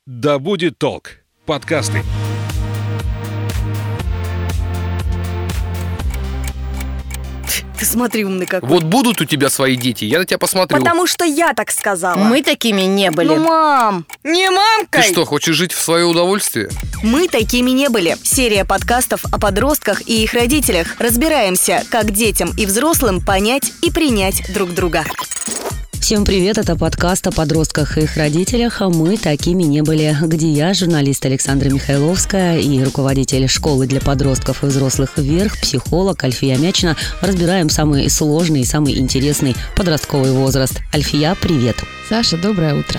Да будет толк. Подкасты. Ты смотри, умный какой. Вот будут у тебя свои дети, я на тебя посмотрю. Потому что я так сказала. Мы такими не были. Ну, мам, не мамкой. Ты что, хочешь жить в свое удовольствие? Мы такими не были. Серия подкастов о подростках и их родителях. Разбираемся, как детям и взрослым понять и принять друг друга. Всем привет, это подкаст о подростках и их родителях. Мы такими не были, где я, журналист Александра Михайловская и руководитель школы для подростков и взрослых «Вверх», психолог Альфия Мячина, разбираем самый сложный и самый интересный подростковый возраст. Альфия, привет. Саша, доброе утро.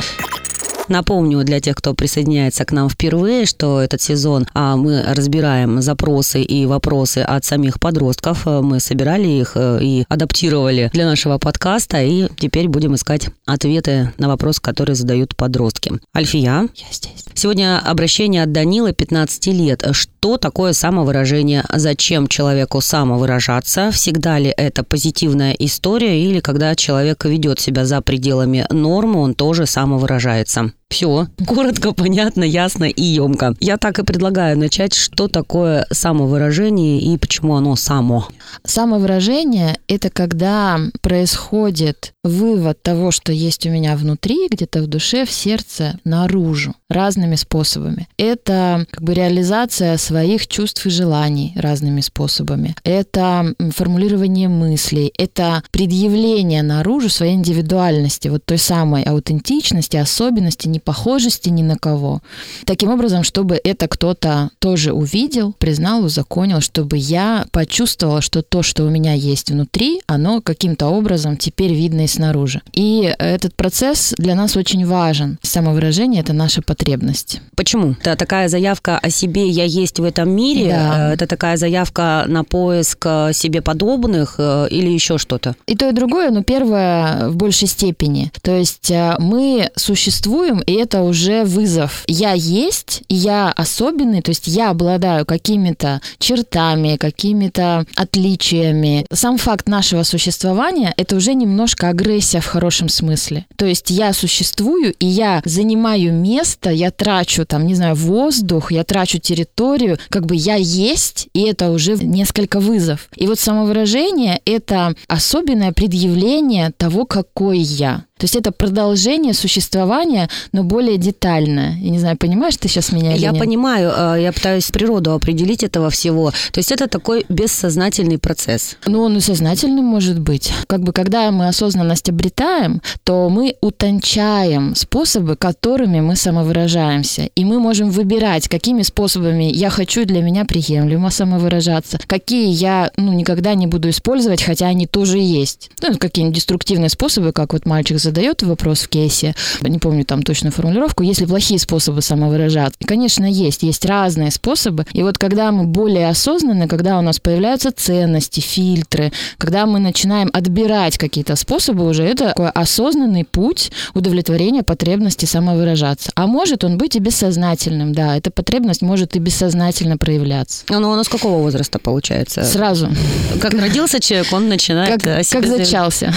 Напомню для тех, кто присоединяется к нам впервые, что этот сезон мы разбираем запросы и вопросы от самих подростков. Мы собирали их и адаптировали для нашего подкаста, и теперь будем искать ответы на вопросы, которые задают подростки. Альфия, Я здесь. Сегодня обращение от Данилы, 15 лет. Что такое самовыражение? Зачем человеку самовыражаться? Всегда ли это позитивная история, или когда человек ведет себя за пределами нормы, он тоже самовыражается? Все, коротко, понятно, ясно и емко. Я так и предлагаю начать, что такое самовыражение и почему оно само. Самовыражение – это когда происходит вывод того, что есть у меня внутри, где-то в душе, в сердце, наружу, разными способами. Это реализация своих чувств и желаний разными способами. Это формулирование мыслей, это предъявление наружу своей индивидуальности, вот той самой аутентичности, особенности, непохожести ни на кого. Таким образом, чтобы это кто-то тоже увидел, признал, узаконил, чтобы я почувствовала, что то, что у меня есть внутри, оно каким-то образом теперь видно и снаружи. И этот процесс для нас очень важен. Самовыражение – это наша потребность. Почему? Это такая заявка о себе «я есть в этом мире», да. Это такая заявка на поиск себе подобных или еще что-то? И то, и другое, но первое в большей степени. То есть мы существуем, и это уже вызов. Я есть, и я особенный, то есть я обладаю какими-то чертами, какими-то отличиями. Сам факт нашего существования – это уже немножко агрессия в хорошем смысле. То есть я существую, и я занимаю место, я трачу, воздух, я трачу территорию, я есть, и это уже несколько вызов. И вот самовыражение – это особенное предъявление того, какой я. То есть это продолжение существования, но более детальное. Я не знаю, понимаешь ты сейчас меня или нет? Я понимаю, я пытаюсь природу определить этого всего. То есть это такой бессознательный процесс. Он и сознательный может быть. Когда мы осознанность обретаем, то мы утончаем способы, которыми мы самовыражаемся. И мы можем выбирать, какими способами я хочу, для меня приемлемо самовыражаться, какие я никогда не буду использовать, хотя они тоже есть. Какие-нибудь деструктивные способы, как вот мальчик задает вопрос в кейсе, не помню там точную формулировку, есть ли плохие способы самовыражаться? И, конечно, есть разные способы. И вот когда мы более осознанны, когда у нас появляются ценности, фильтры, когда мы начинаем отбирать какие-то способы, уже это такой осознанный путь удовлетворения потребности самовыражаться. А может он быть и бессознательным, да, эта потребность может и бессознательно проявляться. Но оно с какого возраста получается? Сразу. Как родился человек, он начинает о себе... Как зачался.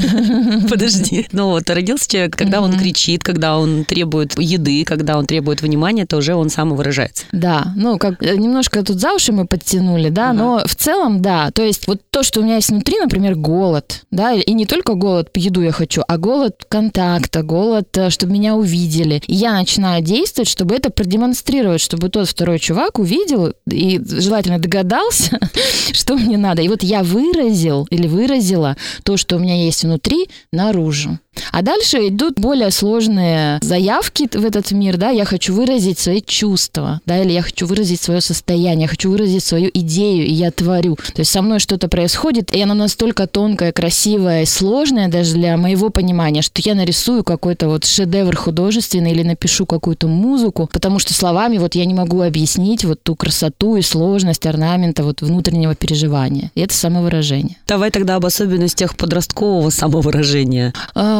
Подожди. Родился человек, когда он кричит, когда он требует еды, когда он требует внимания, то уже он самовыражается. Да, немножко тут за уши мы подтянули, да, но в целом, да, то есть вот то, что у меня есть внутри, например, голод, да, и не только голод, еду я хочу, а голод контакта, голод, чтобы меня увидели. И я начинаю действовать, чтобы это продемонстрировать, чтобы тот второй чувак увидел и желательно догадался, что мне надо. И вот я выразил или выразила то, что у меня есть внутри, наружу. А дальше идут более сложные заявки в этот мир, да, я хочу выразить свои чувства, да, или я хочу выразить свое состояние, я хочу выразить свою идею, и я творю. То есть со мной что-то происходит, и оно настолько тонкое, красивое и сложное даже для моего понимания, что я нарисую какой-то шедевр художественный или напишу какую-то музыку, потому что словами я не могу объяснить ту красоту и сложность орнамента внутреннего переживания. И это самовыражение. Давай тогда об особенностях подросткового самовыражения.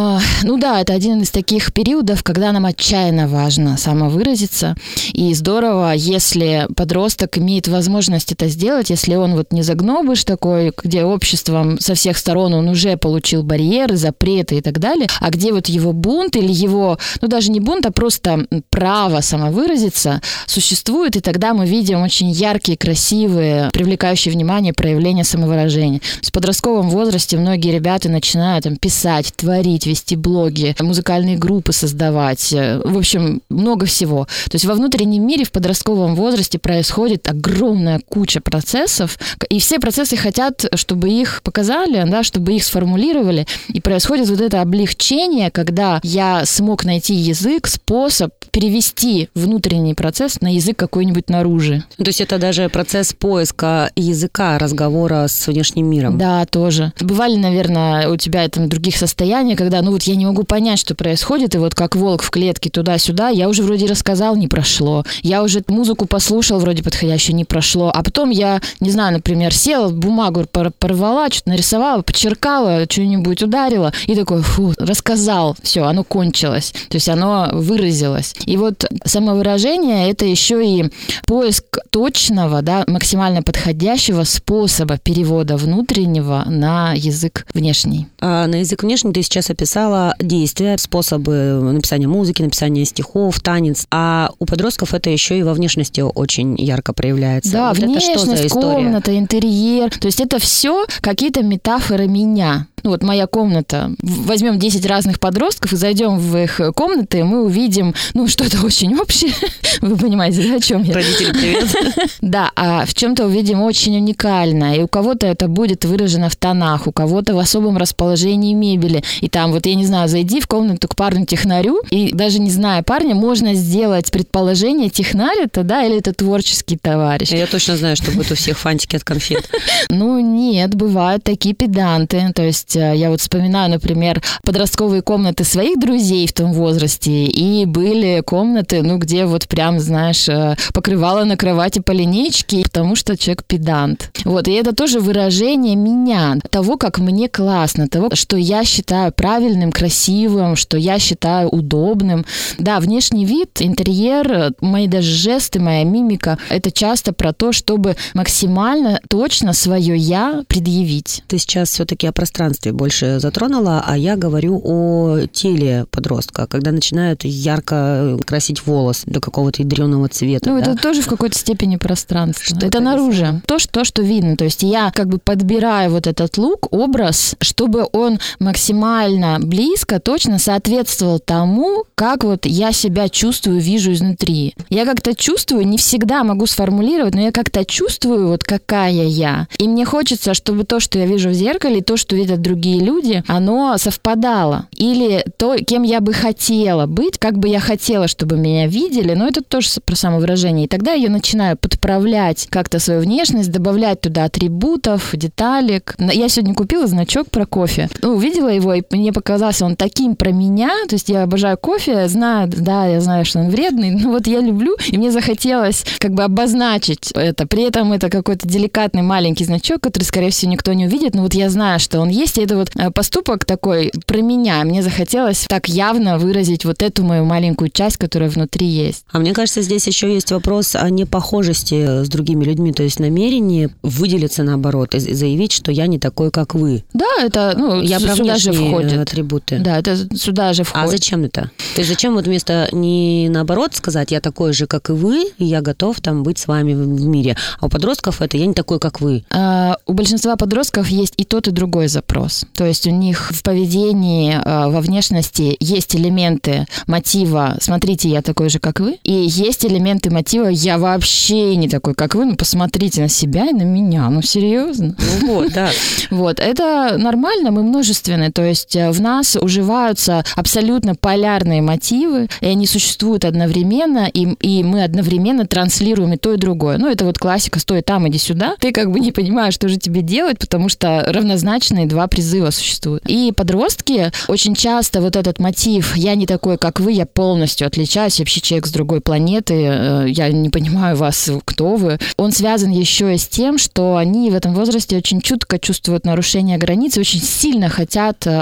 Ну да, это один из таких периодов, когда нам отчаянно важно самовыразиться. И здорово, если подросток имеет возможность это сделать, если он вот не загнобыш такой, где обществом со всех сторон он уже получил барьеры, запреты и так далее, а где вот его бунт или его, ну даже не бунт, а просто право самовыразиться существует, и тогда мы видим очень яркие, красивые, привлекающие внимание проявления самовыражения. В подростковом возрасте многие ребята начинают там писать, творить, вести блоги, музыкальные группы создавать, в общем, много всего. То есть во внутреннем мире в подростковом возрасте происходит огромная куча процессов, и все процессы хотят, чтобы их показали, да, чтобы их сформулировали, и происходит вот это облегчение, когда я смог найти язык, способ перевести внутренний процесс на язык какой-нибудь наружу. То есть это даже процесс поиска языка, разговора с внешним миром. Да, тоже. Бывали, наверное, у тебя там других состояний, когда, ну вот я не могу понять, что происходит, и вот как волк в клетке туда-сюда, я уже вроде рассказал, не прошло. Я уже музыку послушал, вроде подходящую, не прошло. А потом я, не знаю, например, села, бумагу порвала, что-то нарисовала, подчеркала, что-нибудь ударила, и такой, рассказал, все, оно кончилось. То есть оно выразилось. И вот самовыражение – это еще и поиск точного, да, максимально подходящего способа перевода внутреннего на язык внешний. А на язык внешний ты сейчас описала действия, способы написания музыки, написания стихов, танец. А у подростков это еще и во внешности очень ярко проявляется. Да, вот внешность, комната, интерьер. То есть это все какие-то метафоры меня. Ну вот моя комната. Возьмем 10 разных подростков и зайдем в их комнаты, и мы увидим, ну, что-то очень общее. Вы понимаете, да, о чем я? Родители, привет. Да, а в чем-то увидим очень уникальное. И у кого-то это будет выражено в тонах, у кого-то в особом расположении мебели. И там, вот я не знаю, зайди в комнату к парню-технарю, и даже не зная парня, можно сделать предположение, технарь это, да, или это творческий товарищ. Я точно знаю, что будет у всех фантики от конфет. Ну, нет, бывают такие педанты. То есть я вот вспоминаю, например, подростковые комнаты своих друзей в том возрасте, и были комнаты, ну, где вот прям, знаешь, покрывало на кровати по линейке, потому что человек педант. Вот, и это тоже выражение меня, того, как мне классно, того, что я считаю правильным, красивым, что я считаю удобным. Да, внешний вид, интерьер, мои даже жесты, моя мимика, это часто про то, чтобы максимально точно свое «я» предъявить. Ты сейчас все-таки о пространстве больше затронула, а я говорю о теле подростка, когда начинают ярко красить волос до какого-то ядреного цвета. Ну, да? это тоже в какой-то степени пространство. Что это наружу. То, что видно. То есть я как бы подбираю вот этот лук, образ, чтобы он максимально близко, точно соответствовал тому, как вот я себя чувствую, вижу изнутри. Я как-то чувствую, не всегда могу сформулировать, но я как-то чувствую, вот какая я. И мне хочется, чтобы то, что я вижу в зеркале, то, что видят другие люди, оно совпадало. Или то, кем я бы хотела быть, как бы я хотела, чтобы меня видели, но это тоже про самовыражение. И тогда я начинаю подправлять как-то свою внешность, добавлять туда атрибутов, деталек. Я сегодня купила значок про кофе. Увидела его, и мне показался он таким про меня. То есть я обожаю кофе, знаю, да, я знаю, что он вредный, но вот я люблю, и мне захотелось как бы обозначить это. При этом это какой-то деликатный маленький значок, который, скорее всего, никто не увидит, но вот я знаю, что он есть, и это вот поступок такой про меня. Мне захотелось так явно выразить вот эту мою маленькую часть, которая внутри есть. А мне кажется, здесь еще есть вопрос о непохожести с другими людьми, то есть намерение выделиться наоборот и заявить, что я не такой, как вы. Да, это я про сюда же входит. Атрибуты. Да, это сюда же входит. А зачем это? То есть зачем вот вместо не наоборот сказать, я такой же, как и вы, и я готов там быть с вами в мире. А у подростков это я не такой, как вы. У большинства подростков есть и тот, и другой запрос. То есть у них в поведении, во внешности есть элементы мотива «смотрите, я такой же, как вы», и есть элементы мотива «я вообще не такой, как вы, посмотрите на себя и на меня, серьезно». Ну вот, да. Вот, это нормально, мы множественны, то есть в нас уживаются абсолютно полярные мотивы, и они существуют одновременно, и мы одновременно транслируем и то, и другое. Это вот классика «стой там, иди сюда». Ты как бы не понимаешь, что же тебе делать, потому что равнозначные два призыва существуют. И подростки очень часто вот этот мотив «я не такой, как вы, я полностью отличаюсь, я вообще человек с другой планеты, я не понимаю вас, кто вы», он связан еще и с тем, что они в этом возрасте очень чутко чувствуют нарушение границ, очень сильно хотят освободить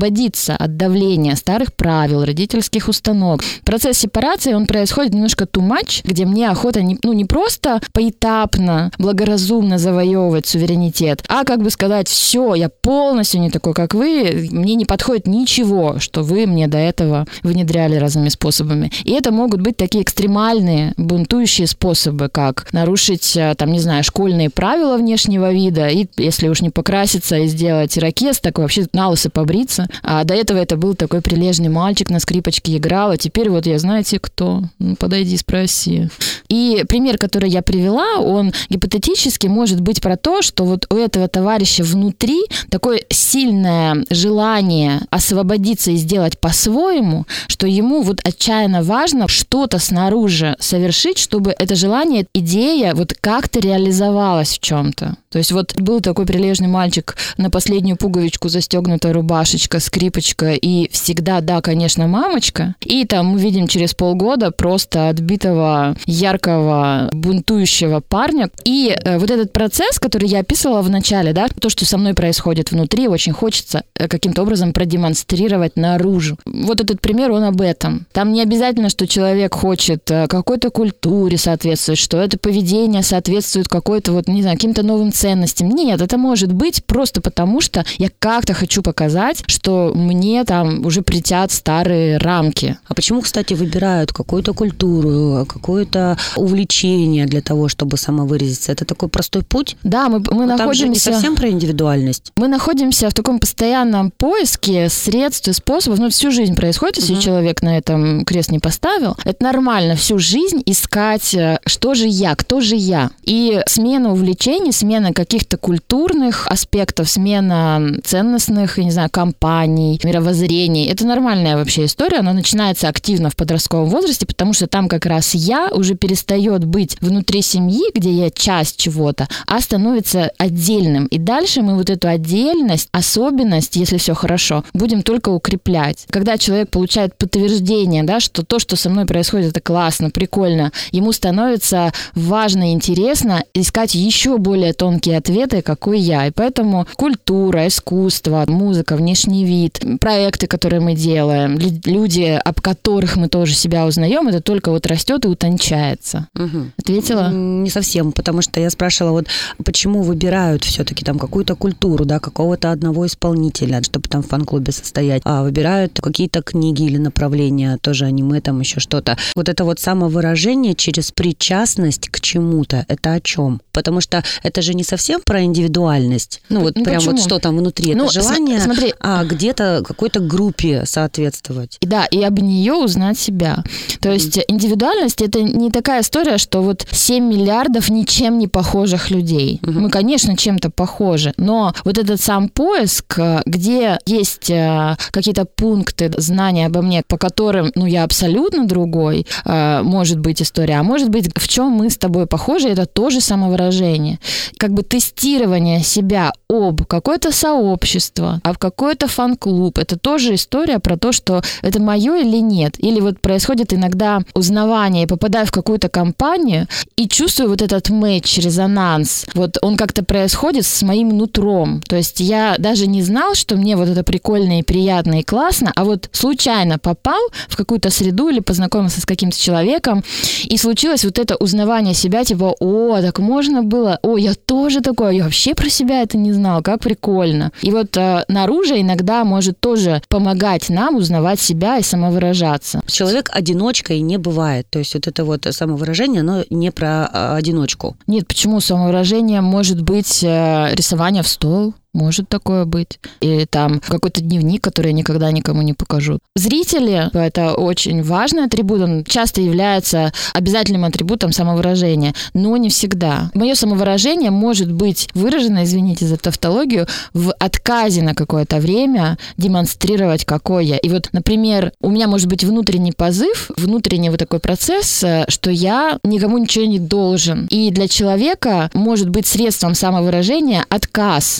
освободиться от давления старых правил, родительских установок. Процесс сепарации, он происходит немножко too much, где мне охота не просто поэтапно, благоразумно завоевывать суверенитет, а как бы сказать, все, я полностью не такой, как вы, мне не подходит ничего, что вы мне до этого внедряли разными способами. И это могут быть такие экстремальные, бунтующие способы, как нарушить, школьные правила внешнего вида, и если уж не покраситься и сделать ирокез, так вообще на лысо побриться. А до этого это был такой прилежный мальчик, на скрипочке играл, а теперь вот я, знаете, кто? Подойди, спроси. И пример, который я привела, он гипотетически может быть про то, что вот у этого товарища внутри такое сильное желание освободиться и сделать по-своему, что ему вот отчаянно важно что-то снаружи совершить, чтобы это желание, идея вот как-то реализовалась в чем-то. То есть вот был такой прилежный мальчик, на последнюю пуговичку застегнутая рубашечка, скрипочка и всегда, да, конечно, мамочка. И там мы видим через полгода просто отбитого, яркого, бунтующего парня. И вот этот процесс, который я описывала в начале, да, то, что со мной происходит внутри, очень хочется каким-то образом продемонстрировать наружу. Вот этот пример, он об этом. Там не обязательно, что человек хочет какой-то культуре соответствовать, что это поведение соответствует какой-то каким-то новым ценностям. Нет, это может быть просто потому, что я как-то хочу показать, что мне там уже притят старые рамки. А почему, кстати, выбирают какую-то культуру, какое-то увлечение для того, чтобы самовыразиться? Это такой простой путь? Да, мы находимся... Там же не совсем про индивидуальность. Мы находимся в таком постоянном поиске средств и способов. Всю жизнь происходит, если человек на этом крест не поставил. Это нормально всю жизнь искать, что же я, кто же я. И смена увлечений, смена каких-то культурных аспектов, смена ценностных, компаний, мировоззрений. Это нормальная вообще история. Она начинается активно в подростковом возрасте, потому что там как раз я уже перестает быть внутри семьи, где я часть чего-то, а становится отдельным. И дальше мы вот эту отдельность, особенность, если все хорошо, будем только укреплять. Когда человек получает подтверждение, да, что то, что со мной происходит, это классно, прикольно, ему становится важно и интересно искать еще более тонкие ответы, какой я. И поэтому культура, искусство, музыка, внешний вид, проекты, которые мы делаем, люди, об которых мы тоже себя узнаем, это только вот растет и утончается. Ответила? Не совсем, потому что я спрашивала, почему выбирают все-таки там какую-то культуру, да, какого-то одного исполнителя, чтобы там в фан-клубе состоять, а выбирают какие-то книги или направления, тоже аниме, там еще что-то. Вот это вот самовыражение через причастность к чему-то, это о чем? Потому что это же не совсем про индивидуальность. Прям вот что там внутри, это желание, а где-то какой-то группе соответствовать. Да, и об нее узнать себя. То есть индивидуальность — это не такая история, что 7 миллиардов ничем не похожих людей. Мы, конечно, чем-то похожи, но вот этот сам поиск, где есть какие-то пункты знания обо мне, по которым, я абсолютно другой, может быть история, а может быть, в чем мы с тобой похожи, это тоже самовыражение. Как бы тестирование себя об какое-то сообщество, об какой-то фан-клуб, это тоже история про то, что это мое или нет. Или происходит иногда узнавание, я попадаю в какую-то компанию и чувствую вот этот мэтч, резонанс. Он как-то происходит с моим нутром. То есть я даже не знал, что мне вот это прикольно и приятно и классно, а случайно попал в какую-то среду или познакомился с каким-то человеком, и случилось вот это узнавание себя, так можно было, я тоже такой, я вообще про себя это не знал, как прикольно. И наружу иногда может тоже помогать нам узнавать себя и самовыражаться. Человек одиночкой не бывает. То есть это самовыражение, оно не про одиночку. Нет, почему? Самовыражение может быть рисование в стол. Может такое быть. Или там какой-то дневник, который я никогда никому не покажу. Зрители — это очень важный атрибут, он часто является обязательным атрибутом самовыражения, но не всегда. Мое самовыражение может быть выражено, извините за тавтологию, в отказе на какое-то время демонстрировать, какой я. И например, у меня может быть внутренний позыв, внутренний такой процесс, что я никому ничего не должен. И для человека может быть средством самовыражения отказ участвовать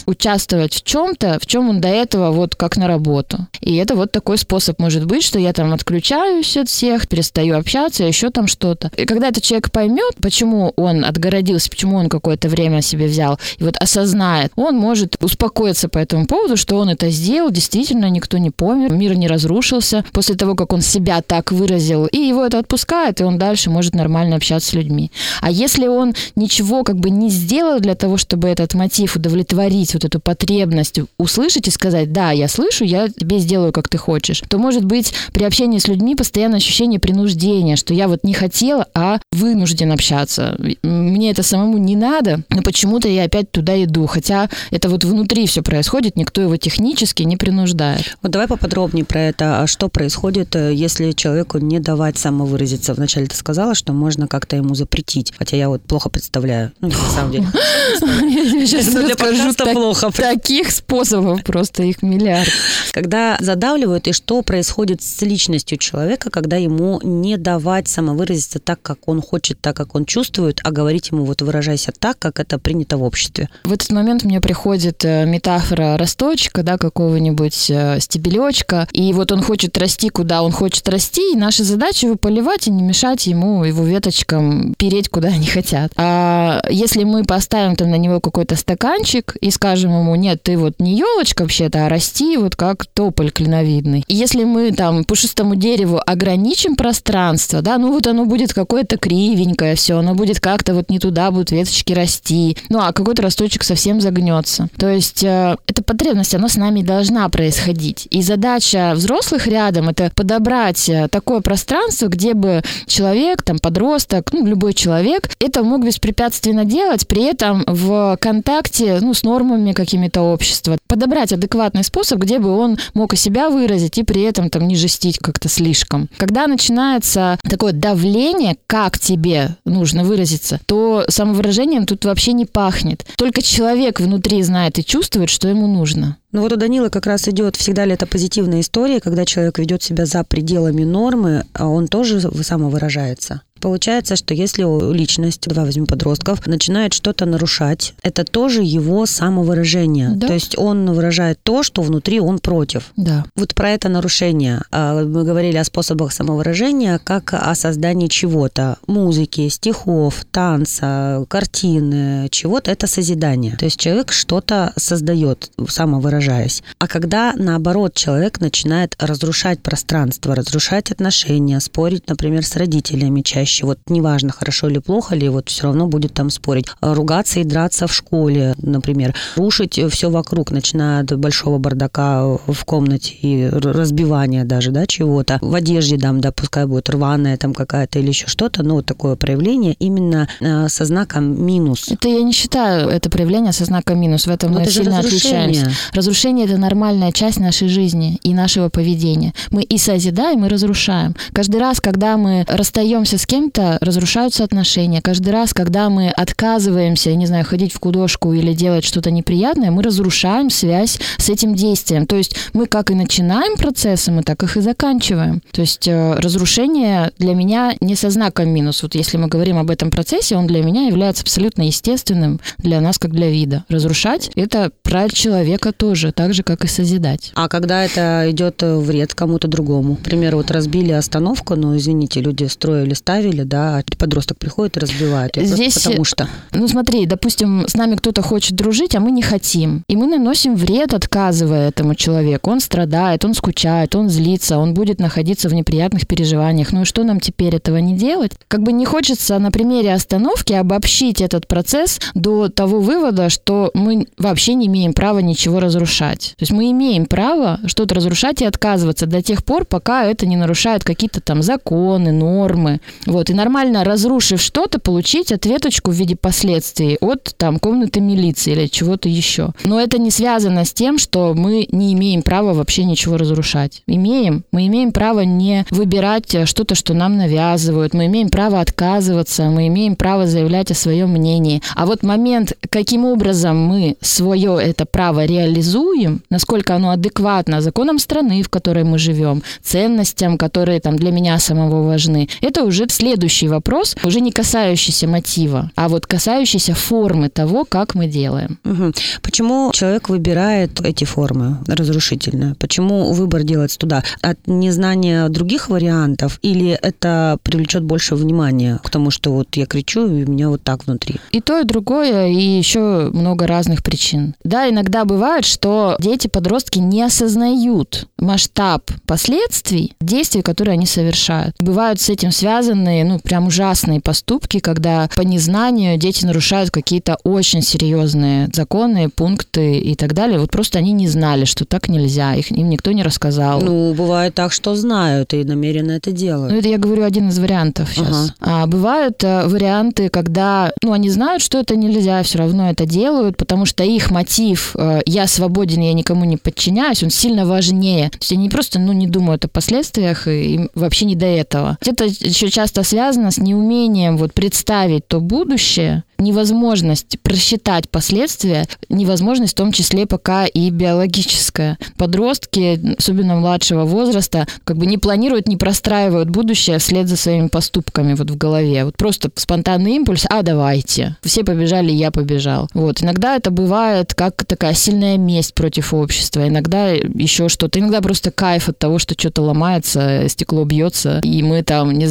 участвовать в чем-то, в чем он до этого вот как на работу. И это вот такой способ может быть, что я там отключаюсь от всех, перестаю общаться, еще там что-то. И когда этот человек поймет, почему он отгородился, почему он какое-то время себе взял, и вот осознает, он может успокоиться по этому поводу, что он это сделал, действительно никто не помер, мир не разрушился после того, как он себя так выразил, и его это отпускает, и он дальше может нормально общаться с людьми. А если он ничего как бы не сделал для того, чтобы этот мотив удовлетворить, вот эту потребность услышать и сказать, да, я слышу, я тебе сделаю, как ты хочешь, то, может быть, при общении с людьми постоянное ощущение принуждения, что я вот не хотела, а вынужден общаться. Мне это самому не надо, но почему-то я опять туда иду, хотя это вот внутри все происходит, никто его технически не принуждает. Вот давай поподробнее про это. А что происходит, если человеку не давать самовыразиться? Вначале ты сказала, что можно как-то ему запретить, хотя я вот плохо представляю. Ну, на самом деле. Я сейчас расскажу плохо. Таких способов, просто их миллиард. Когда задавливают, и что происходит с личностью человека, когда ему не давать самовыразиться так, как он хочет, так, как он чувствует, а говорить ему вот выражайся так, как это принято в обществе? В этот момент мне приходит метафора росточка, да, какого-нибудь стебелечка, и вот он хочет расти, куда он хочет расти, и наша задача его поливать и не мешать ему, его веточкам переть, куда они хотят. А если мы поставим там на него какой-то стаканчик и скажем ему, нет, ты вот не елочка вообще-то, а расти вот как тополь клиновидный. И если мы там пушистому дереву ограничим пространство, да, ну вот оно будет какое-то кривенькое все, оно будет как-то вот не туда будут веточки расти, ну а какой-то росточек совсем загнется. То есть эта потребность, она с нами должна происходить. И задача взрослых рядом — это подобрать такое пространство, где бы человек, там, подросток, ну, любой человек это мог беспрепятственно делать, при этом в контакте, ну, с нормами какими-то общества. Подобрать адекватный способ, где бы он мог и себя выразить, и при этом там не жестить как-то слишком. Когда начинается такое давление, как тебе нужно выразиться, то самовыражением тут вообще не пахнет. Только человек внутри знает и чувствует, что ему нужно. Ну вот у Данилы как раз идет, всегда ли это позитивная история, когда человек ведет себя за пределами нормы, а он тоже самовыражается. Получается, что если личность, давай возьмем подростков, начинает что-то нарушать, это тоже его самовыражение. Да. То есть он выражает то, что внутри он против. Да. Вот про это нарушение. Мы говорили о способах самовыражения, как о создании чего-то. Музыки, стихов, танца, картины, чего-то. Это созидание. То есть человек что-то создает, самовыражаясь. А когда, наоборот, человек начинает разрушать пространство, разрушать отношения, спорить, например, с родителями чаще, вот неважно, хорошо или плохо ли, вот все равно будет там спорить. Ругаться и драться в школе, например. Рушить все вокруг, начиная от большого бардака в комнате и разбивания даже, да, чего-то. В одежде, да, пускай будет рваная там какая-то или еще что-то, но вот такое проявление именно со знаком минус. Это я не считаю это проявление со знаком минус. В этом мы сильно отличаемся. Разрушение — это нормальная часть нашей жизни и нашего поведения. Мы и созидаем, и разрушаем. Каждый раз, когда мы расстаемся с кем-то, разрушаются отношения. Каждый раз, когда мы отказываемся, не знаю, ходить в художку или делать что-то неприятное, мы разрушаем связь с этим действием. То есть мы как и начинаем процессы, мы так их и заканчиваем. То есть разрушение для меня не со знаком минус. Вот если мы говорим об этом процессе, он для меня является абсолютно естественным для нас, как для вида. Разрушать — это про человека тоже, так же, как и созидать. А когда это идет вред кому-то другому? Например, вот разбили остановку, но, извините, люди строили, ставили, да, а подросток приходит и разбивает. Здесь, потому что... Ну смотри, допустим, с нами кто-то хочет дружить, а мы не хотим. И мы наносим вред, отказывая этому человеку. Он страдает, он скучает, он злится, он будет находиться в неприятных переживаниях. Ну и что нам теперь этого не делать? Как бы не хочется на примере остановки обобщить этот процесс до того вывода, что мы вообще не имеем права ничего разрушать. То есть мы имеем право что-то разрушать и отказываться до тех пор, пока это не нарушает какие-то там законы, нормы. Вот, и нормально, разрушив что-то, получить ответочку в виде последствий от там комнаты милиции или чего-то еще. Но это не связано с тем, что мы не имеем права вообще ничего разрушать. Мы имеем право не выбирать что-то, что нам навязывают. Мы имеем право отказываться, мы имеем право заявлять о своем мнении. А вот момент, каким образом мы свое это право реализуем, насколько оно адекватно законам страны, в которой мы живем, ценностям, которые там для меня самого важны, это уже следует следующий вопрос, уже не касающийся мотива, а вот касающийся формы того, как мы делаем. Угу. Почему человек выбирает эти формы разрушительные? Почему выбор делается туда? От незнания других вариантов или это привлечет больше внимания к тому, что вот я кричу, и у меня вот так внутри? И то, и другое, и еще много разных причин. Да, иногда бывает, что дети-подростки не осознают масштаб последствий действий, которые они совершают. Бывают с этим связанные, прям ужасные поступки, когда по незнанию дети нарушают какие-то очень серьезные законы, пункты и так далее. Вот просто они не знали, что так нельзя, им никто не рассказал. Бывает так, что знают и намеренно это делают. Это я говорю один из вариантов сейчас. А бывают варианты, когда, они знают, что это нельзя, все равно это делают, потому что их мотив «я свободен, я никому не подчиняюсь», он сильно важнее. То есть они просто, не думают о последствиях, и им вообще не до этого. Это еще часто связано с неумением представить то будущее, невозможность просчитать последствия, невозможность в том числе пока и биологическая. Подростки, особенно младшего возраста, не планируют, не простраивают будущее вслед за своими поступками в голове. Просто спонтанный импульс, давайте. Все побежали, я побежал. Иногда это бывает как такая сильная месть против общества, иногда еще что-то. Иногда просто кайф от того, что что-то ломается, стекло бьется, и мы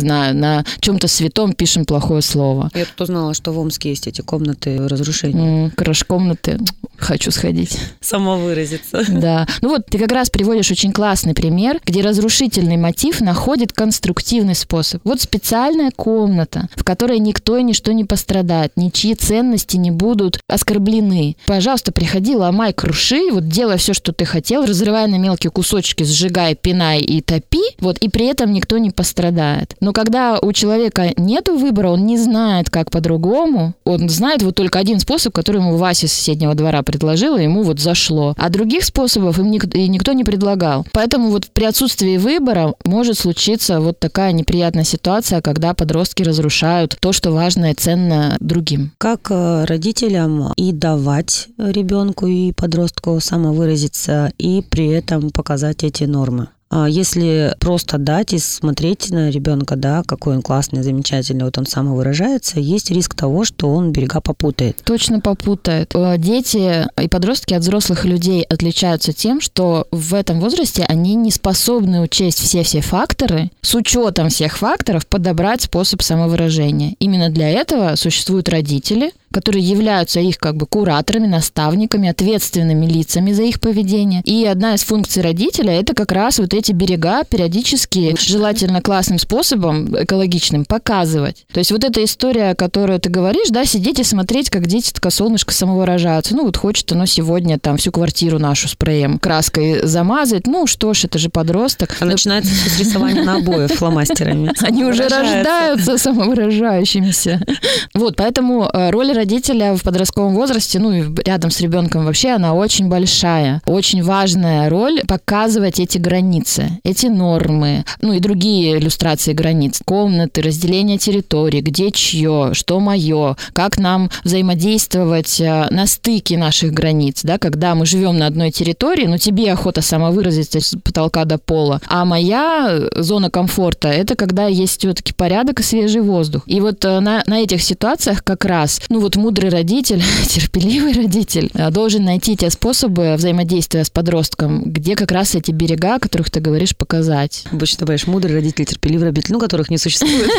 на чем-то святом пишем плохое слово. Я тут узнала, что в Омске есть эти комнаты разрушения. Краш-комнаты. Хочу сходить. Самовыразиться. Да. Ты как раз приводишь очень классный пример, где разрушительный мотив находит конструктивный способ. Специальная комната, в которой никто и ничто не пострадает, ничьи ценности не будут оскорблены. Пожалуйста, приходи, ломай, круши, делай все, что ты хотел, разрывай на мелкие кусочки, сжигай, пинай и топи, и при этом никто не пострадает. Но когда у человека нет выбора, он не знает, как по-другому, он знает только один способ, который ему Вася из соседнего двора предложил, и ему зашло. А других способов им никто не предлагал. Поэтому при отсутствии выбора может случиться такая неприятная ситуация, когда подростки разрушают то, что важно и ценно другим. Как родителям и давать ребенку и подростку самовыразиться, и при этом показать эти нормы? Если просто дать и смотреть на ребенка, какой он классный, замечательный, он самовыражается, есть риск того, что он берега попутает. Точно попутает. Дети и подростки от взрослых людей отличаются тем, что в этом возрасте они не способны учесть все факторы, с учетом всех факторов подобрать способ самовыражения. Именно для этого существуют родители, которые являются их кураторами, наставниками, ответственными лицами за их поведение. И одна из функций родителя – это как раз эти берега периодически, желательно классным способом, экологичным, показывать. То есть эта история, которую ты говоришь, сидеть и смотреть, как дети солнышко самовыражаются. Хочет оно сегодня всю квартиру нашу спреем краской замазать. Что ж, это же подросток. А начинается с рисования на обоев фломастерами. Они уже рождаются самовыражающимися. Поэтому роль родителя в подростковом возрасте, и рядом с ребенком вообще, она очень большая. Очень важная роль показывать эти границы, эти нормы, и другие иллюстрации границ. Комнаты, разделение территорий, где чье, что мое, как нам взаимодействовать на стыке наших границ, когда мы живем на одной территории, тебе охота самовыразиться с потолка до пола, а моя зона комфорта – это когда есть все-таки порядок и свежий воздух. И на этих ситуациях как раз, мудрый родитель, терпеливый родитель должен найти те способы взаимодействия с подростком, где как раз эти берега, о которых ты говоришь, показать. Обычно говоришь, мудрый родитель, терпеливый родитель, которых не существует.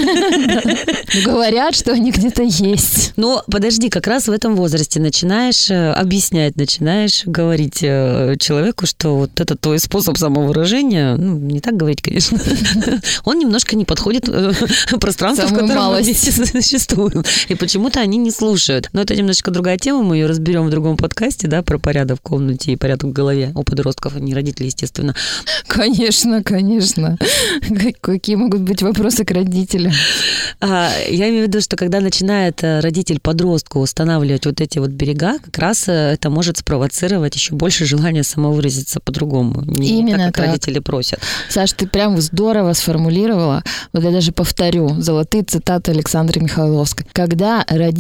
Говорят, что они где-то есть. Но подожди, как раз в этом возрасте начинаешь объяснять, начинаешь говорить человеку, что это твой способ самовыражения, не так говорить, конечно, он немножко не подходит пространству, в котором мы вместе существуем. И почему-то они не слушают. Но это немножечко другая тема, мы ее разберем в другом подкасте, про порядок в комнате и порядок в голове у подростков, а не родителей, естественно. Конечно. Какие могут быть вопросы к родителям? Я имею в виду, что когда начинает родитель подростку устанавливать эти берега, как раз это может спровоцировать еще больше желания самовыразиться по-другому. Именно так, как родители просят. Саш, ты прям здорово сформулировала. Я даже повторю золотые цитаты Александры Михайловской. Когда родитель в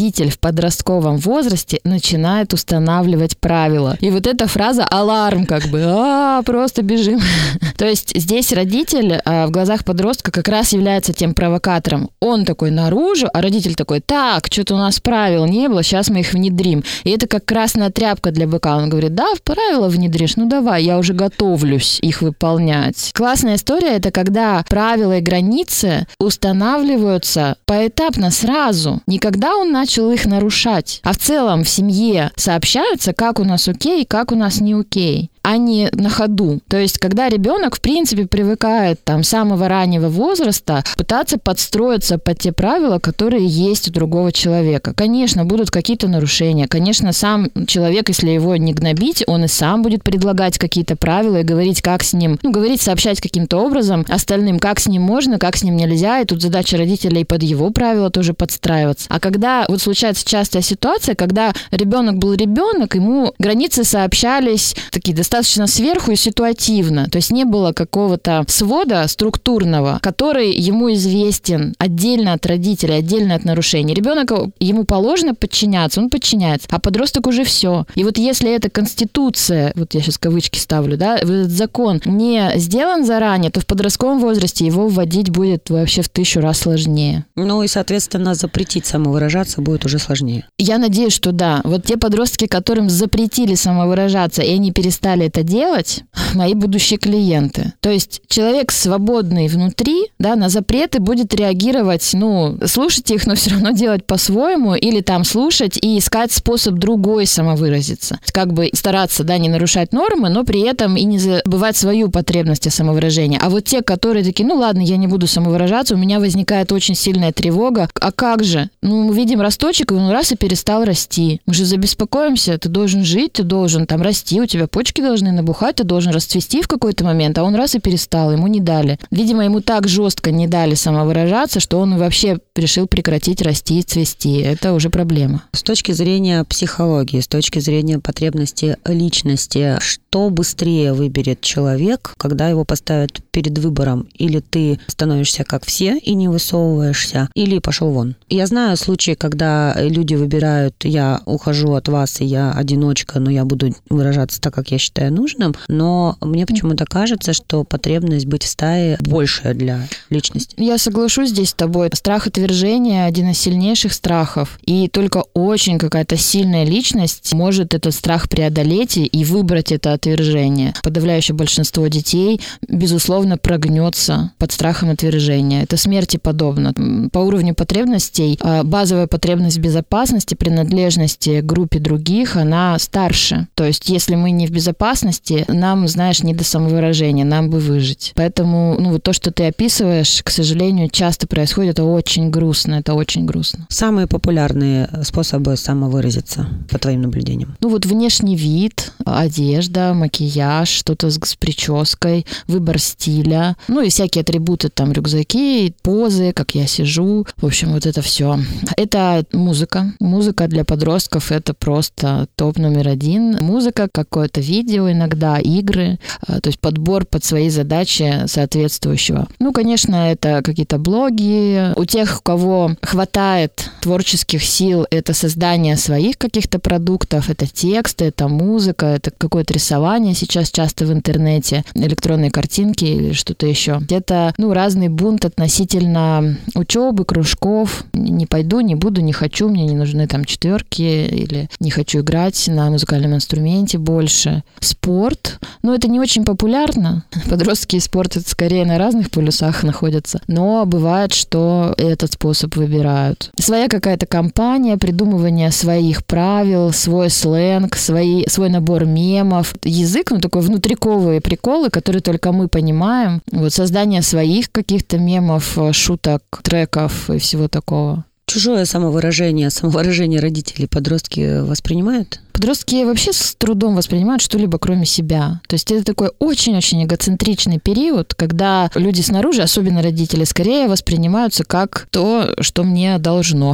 подростковом возрасте начинает устанавливать правила. И вот эта фраза «аларм», как бы, просто бежим. То есть здесь родитель в глазах подростка как раз является тем провокатором. Он такой наружу, а родитель такой: так, что-то у нас правил не было, сейчас мы их внедрим. И это как красная тряпка для быка. Он говорит: да, правила внедришь, ну давай, я уже готовлюсь их выполнять. Классная история — это когда правила и границы устанавливаются поэтапно сразу. Не когда он начал их нарушать, а в целом в семье сообщаются, как у нас окей, как у нас не окей, а не на ходу. То есть, когда ребенок, в принципе, привыкает с самого раннего возраста пытаться подстроиться под те правила, которые есть у другого человека. Конечно, будут какие-то нарушения. Конечно, сам человек, если его не гнобить, он и сам будет предлагать какие-то правила и говорить, как с ним, сообщать каким-то образом остальным, как с ним можно, как с ним нельзя. И тут задача родителей под его правила тоже подстраиваться. А когда случается частая ситуация, когда ребенок был ребенок, ему границы сообщались такие достаточно сверху и ситуативно. То есть не было какого-то свода структурного, который ему известен отдельно от родителей, отдельно от нарушений. Ребенок, ему положено подчиняться, он подчиняется, а подросток уже все. И вот если эта конституция, я сейчас кавычки ставлю, этот закон не сделан заранее, то в подростковом возрасте его вводить будет вообще в 1000 раз сложнее. И, соответственно, запретить самовыражаться будет уже сложнее. Я надеюсь, что да. Вот те подростки, которым запретили самовыражаться, и они перестали это делать, мои будущие клиенты. То есть человек свободный внутри, на запреты будет реагировать, слушать их, но все равно делать по-своему, или слушать и искать способ другой самовыразиться. Как бы стараться, не нарушать нормы, но при этом и не забывать свою потребность о самовыражении. А вот те, которые такие: ладно, я не буду самовыражаться, у меня возникает очень сильная тревога. А как же? Мы видим росточек, и он раз и перестал расти. Мы же забеспокоимся, ты должен жить, ты должен расти, у тебя почки должны набухать, ты должен расцвести в какой-то момент, а он раз и перестал, ему не дали. Видимо, ему так жестко не дали самовыражаться, что он вообще решил прекратить расти и цвести. Это уже проблема. С точки зрения психологии, с точки зрения потребности личности, что быстрее выберет человек, когда его поставят перед выбором? Или ты становишься как все и не высовываешься, или пошел вон? Я знаю случаи, когда люди выбирают: я ухожу от вас, и я одиночка, но я буду выражаться так, как я считаю нужным, но мне почему-то кажется, что потребность быть в стае большая для личности. Я соглашусь здесь с тобой. Страх отвержения – один из сильнейших страхов, и только очень какая-то сильная личность может этот страх преодолеть и выбрать это отвержение. Подавляющее большинство детей, безусловно, прогнется под страхом отвержения. Это смерти подобно. По уровню потребностей базовая потребность безопасности, принадлежности к группе других, она старше. То есть, если мы не в безопасности, нам, не до самовыражения, нам бы выжить. Поэтому, то, что ты описываешь, к сожалению, часто происходит. Это очень грустно, это очень грустно. Самые популярные способы самовыразиться, по твоим наблюдениям? Внешний вид, одежда, макияж, что-то с прической, выбор стиля, и всякие атрибуты, рюкзаки, позы, как я сижу. В общем, это все. Это музыка. Музыка для подростков — это просто топ номер 1. Музыка, какое-то видео иногда, игры, то есть подбор под свои задачи соответствующего. Конечно, это какие-то блоги. У тех, у кого хватает творческих сил, это создание своих каких-то продуктов, это тексты, это музыка, это какое-то рисование сейчас часто в интернете, электронные картинки или что-то еще. Это, разный бунт относительно учебы, кружков. Не пойду, не буду, не хочу, мне не нужны 4 или не хочу играть на музыкальном инструменте больше. Спорт. Это не очень популярно. Подростки и спорт — это скорее на разных полюсах находятся. Но бывает, что этот способ выбирают. Своя какая-то компания, придумывание своих правил, свой сленг, свой набор мемов. Язык, такой внутриковые приколы, которые только мы понимаем. Создание своих каких-то мемов, шуток, треков и всего такого. Чужое самовыражение родителей подростки воспринимают? Подростки вообще с трудом воспринимают что-либо, кроме себя. То есть это такой очень-очень эгоцентричный период, когда люди снаружи, особенно родители, скорее воспринимаются как то, что мне должно.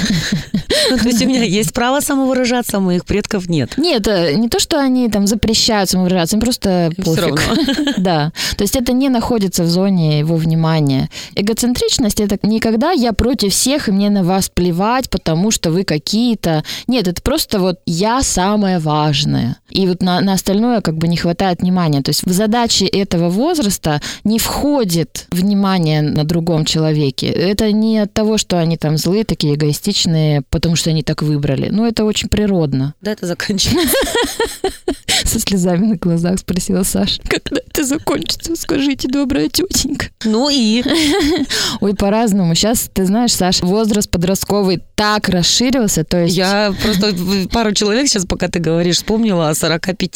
То есть у меня есть право самовыражаться, а у моих предков нет. Нет, не то, что они там запрещают самовыражаться, им просто пофиг. Да. То есть это не находится в зоне его внимания. Эгоцентричность — это не когда я против всех, и мне на вас плевать, потому что вы какие-то. Нет, это просто вот я самое важное. И вот на остальное как бы не хватает внимания. То есть в задачи этого возраста не входит внимание на другом человеке. Это не от того, что они там злые, такие эгоистичные, потому что они так выбрали. Ну, это очень природно. Да, это заканчивается. Со слезами на глазах спросила Саша. Когда это закончится? Скажите, добрая тетенька. Ну и? Ой, по-разному. Сейчас, ты знаешь, Саш, возраст подростковый так расширился, то есть... Я просто пару человек сейчас, пока ты говоришь, вспомнила о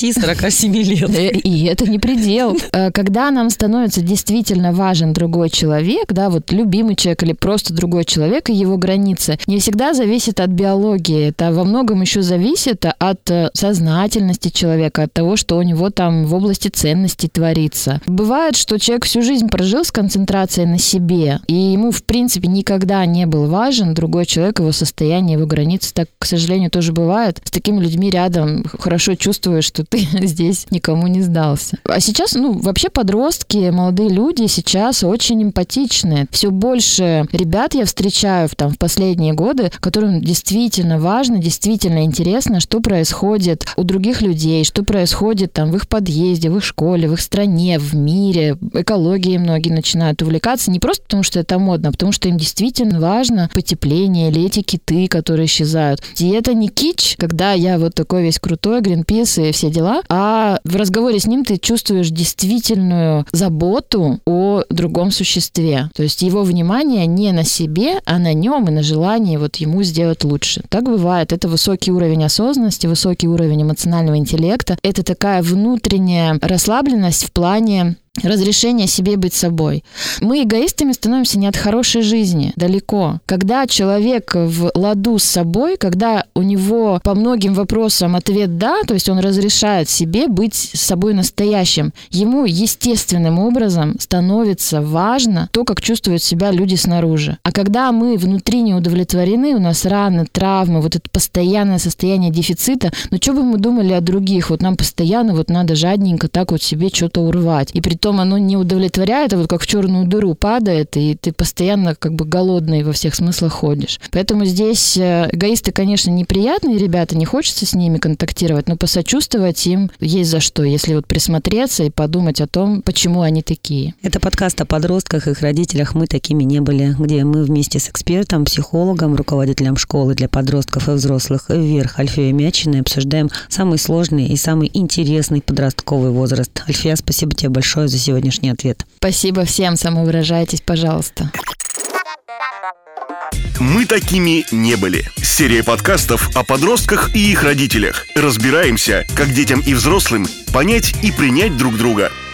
45-47 лет. И это не предел. Когда нам становится действительно важен другой человек, да, вот любимый человек или просто другой человек и его границы, не всегда зависит от биологии. Это во многом еще зависит от сознательности человека, от того, что у него там в области ценностей творится. Бывает, что человек всю жизнь прожил с концентрацией на себе, и ему, в принципе, никогда не был важен другой человек, его состояние, его границы. Так, к сожалению, тоже бывает. С такими людьми рядом хорошо чувствуешь, что ты здесь никому не сдался. А сейчас, вообще подростки, молодые люди сейчас очень эмпатичны. Все больше ребят я встречаю в последние годы, которым действительно важно, действительно интересно, что происходит у других людей, что происходит там в их подъезде, в их школе, в их стране, в мире. Экологией многие начинают увлекаться не просто потому, что это модно, а потому что им действительно важно потепление или эти киты, которые исчезают. И это не кич, когда я вот такой весь крутой, Гринпис и все дела, а в разговоре с ним ты чувствуешь действительную заботу о другом существе. То есть его внимание не на себе, а на нем и на желании вот ему сделать лучше. Так бывает. Это высокий уровень осознанности, высокий уровень эмоционального интеллекта. Это такая внутренняя расслабленность в плане разрешение себе быть собой. Мы эгоистами становимся не от хорошей жизни, далеко. Когда человек в ладу с собой, когда у него по многим вопросам ответ «да», то есть он разрешает себе быть с собой настоящим, ему естественным образом становится важно то, как чувствуют себя люди снаружи. А когда мы внутри не удовлетворены, у нас раны, травмы, вот это постоянное состояние дефицита, что бы мы думали о других? Вот нам постоянно вот надо жадненько так вот себе что-то урвать. И при том оно не удовлетворяет, а вот как в черную дыру падает, и ты постоянно как бы голодный во всех смыслах ходишь. Поэтому здесь эгоисты, конечно, неприятные ребята, не хочется с ними контактировать, но посочувствовать им есть за что, если вот присмотреться и подумать о том, почему они такие. Это подкаст о подростках и их родителях «Мы такими не были», где мы вместе с экспертом, психологом, руководителем школы для подростков и взрослых «Вверх» Альфией Мячиной обсуждаем самый сложный и самый интересный подростковый возраст. Альфия, спасибо тебе большое за сегодняшний ответ. Спасибо всем, самовыражайтесь, пожалуйста. «Мы такими не были». Серия подкастов о подростках и их родителях. Разбираемся, как детям и взрослым понять и принять друг друга.